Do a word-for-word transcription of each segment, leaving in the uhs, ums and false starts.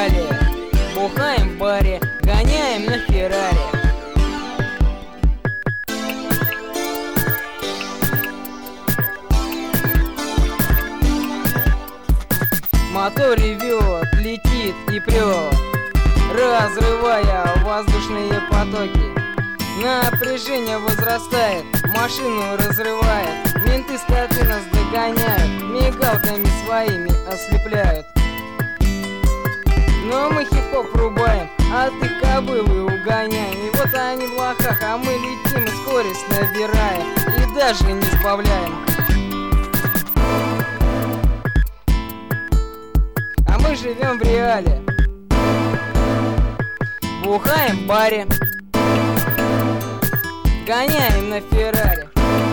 реале. Бухаем в баре, гоняем на Феррари. Мотор ревет, летит и прет, разрывая воздушные потоки. Напряжение возрастает, машину разрывает. Менты скоты нас догоняют, мигалками своими ослепляют. Но мы хип-хоп рубаем, а ты кобылы угоняем. И вот они в лохах, а мы летим и скорость набираем, и даже не сбавляем. А мы живем в реале. Бухаем в баре, гоняем на Феррари.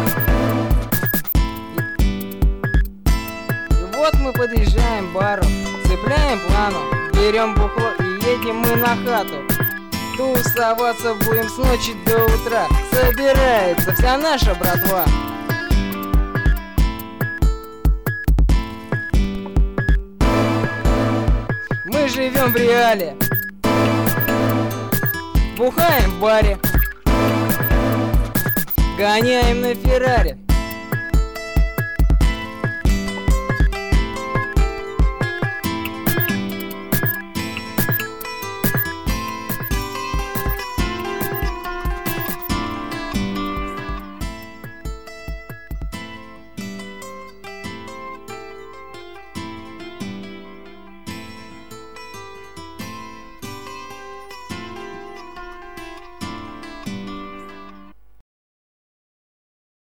И вот мы подъезжаем к бару, цепляем плану, берем бухло и едем мы на хату. Тусоваться будем с ночи до утра, собирается вся наша братва. Мы живем в реале. Бухаем в баре, гоняем на Феррари.